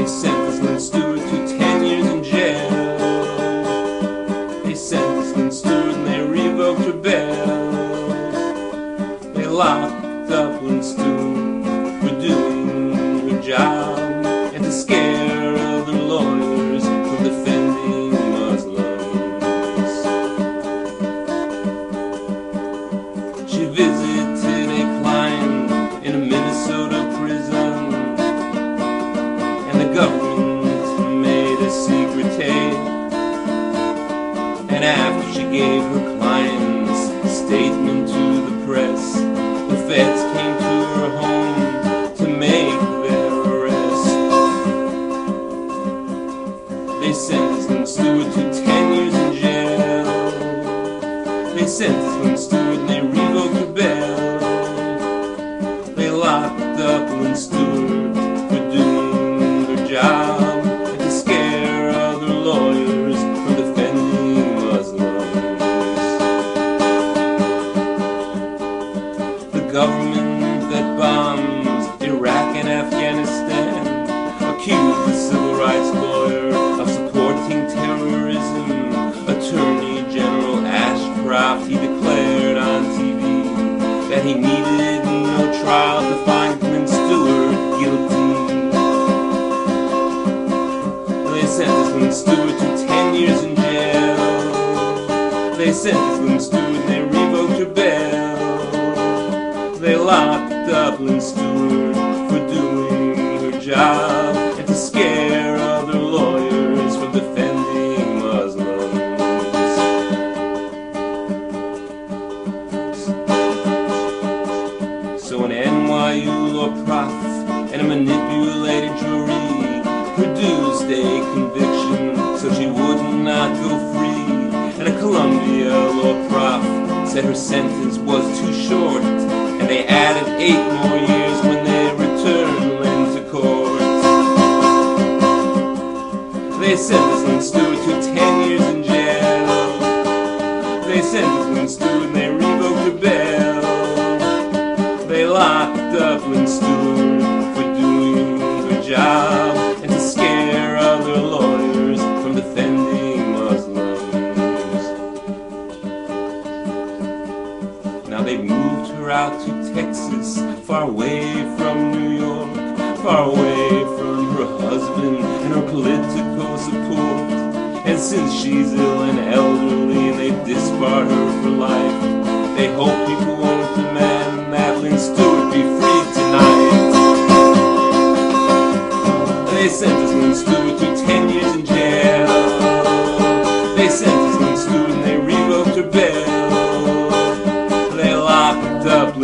sentenced Lynn Stewart to 10 years in jail. They sentenced Lynn Stewart and they revoked her bail. They locked up Lynn Stewart for doing her job and to scare other lawyers from defending Muslims. She visited a client in a Minnesota prison, and the government made a secret tape. And after she gave her client's statement to the press, the feds came to her home to make their arrest. They sentenced Lynn Stewart to 10 years in jail. They sentenced Lynn Stewart and they revoked her bail. They locked up Lynn Stewart for doing her job and to scare other lawyers from defending Muslims. The government that bombs Iraq and Afghanistan accused the civil rights lawyer of supporting terrorism. Attorney General Ashcroft, he declared on TV that he needed no trial to find Lynn Stewart guilty. They sentenced Lynn Stewart to 10 years in jail. They sentenced Lynn Stewart and they revoked her bail. They locked up Lynn Stewart for doing her job and to scare other lawyers from defending Muslims. So an NYU law prof and a manipulated jury produced a conviction so she would not go free. And a Columbia law prof said her sentence was too short, and they added 8 more years when they returned Lynn to court. They sentenced Lynn Stewart to 10 years in jail. They sentenced Lynn Stewart and they revoked her bail. They locked up Lynn Stewart for doing her job and to scare other lawyers from defending Muslims. Now they've moved her out to Texas, far away from New York, far away from her husband and her political support. And since she's ill and elderly and they disbarred her for life, they hope people won't demand that Lynn Stewart be free tonight. They sentenced Lynn Stewart to 10 years in jail. They sentenced Lynn Stewart and they revoked her bail. They locked up